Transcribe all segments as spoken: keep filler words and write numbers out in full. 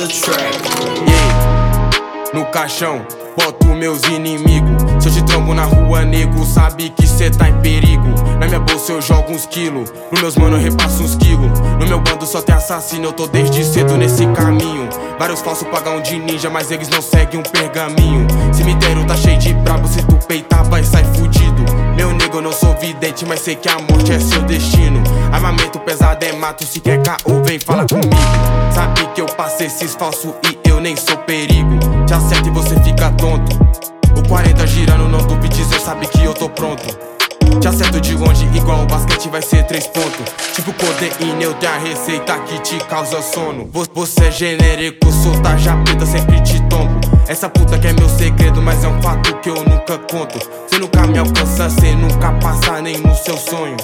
the track. Yeah, no caixão boto meus inimigos. Se eu te trombo na rua, nego, sabe que cê tá em perigo. Na minha bolsa eu jogo uns quilos, pros meus mano eu repasso uns quilos. No meu bando só tem assassino, eu tô desde cedo nesse caminho. Vários falsos pagam de ninja, mas eles não seguem um pergaminho. Cemitério tá cheio de brabo, se tu peitar vai sair fudido. Meu nego, eu não sou vidente, mas sei que a morte é seu destino. Armamento pesado é mato, se quer caô vem fala comigo. Sabe que eu passei esses falsos e eu nem sou perigo. Te acerto e você fica tonto. O quarenta girando, não duvide, cê sabe que eu tô pronto. Te acerto de longe, igual o basquete vai ser três pontos. Tipo codeína, eu tenho a receita que te causa sono. Você é genérico, sou tarja preta, sempre te tombo. Essa puta que é meu segredo, mas é um fato que eu nunca conto. Cê nunca me alcança, cê nunca passa nem no seu sonho.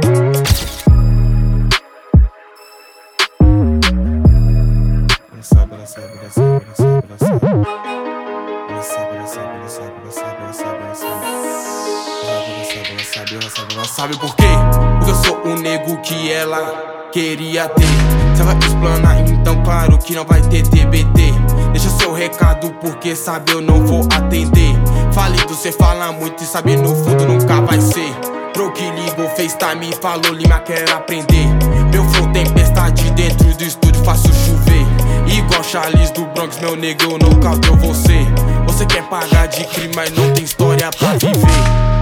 Ela sabe, ela sabe, ela sabe, ela sabe, ela sabe. Ela sabe, ela sabe, ela sabe, ela sabe, ela sabe, ela sabe. Ela sabe, ela sabe, ela sabe, ela sabe por quê? Porque eu sou o nego que ela queria ter. Se ela explanar, então claro que não vai ter T B T. Deixa seu recado porque sabe eu não vou atender. Falido, cê fala muito e sabe no fundo nunca vai ser. Pro que ligou, FaceTime, falou, Lima, quer aprender. Meu flow tempestade dentro do estúdio, faço chover. Igual Charles do Bronx, meu nego, eu nocauteu você. Você quer pagar de crime, mas não tem história pra viver.